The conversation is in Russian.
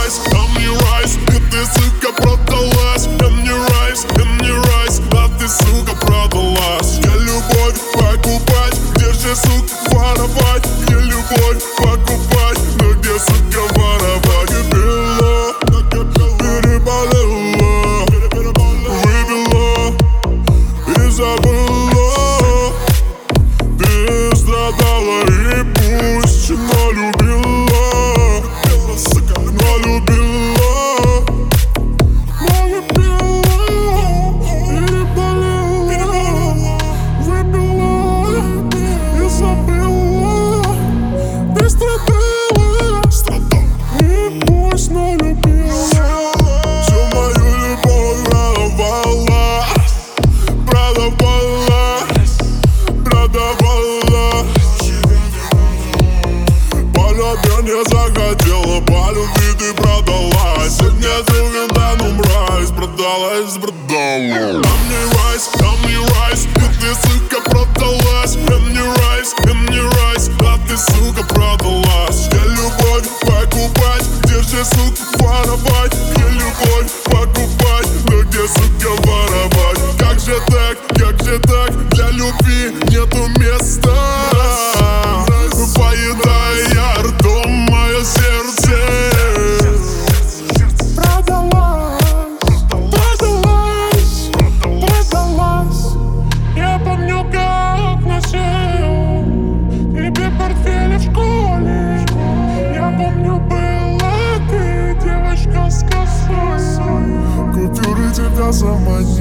райс, и ты, сука, продалась. Мне райс, а ты, сука, продалась. Мне любовь покупать, где же, сука, воровать? Мне любовь покупать, но где, сука, воровать? Пила, переболела, выпила и забыла. Ты страдала и пусть налюбила. Не захотела, по любви ты продалась. И мне ты да ну мразь, продалась. Мне райс, и ты, сука, продалась. Мне райс, а ты, сука, продалась. Где любовь покупать, где же, сука, воровать? Где любовь покупать, но где, сука, воровать? Как же так, для любви нету места. Поедая я ртом мое сердце. Продалась. Я помню, как носил тебе портфель в школе. Я помню, была ты девочка с косой. Купюры тебя заманили.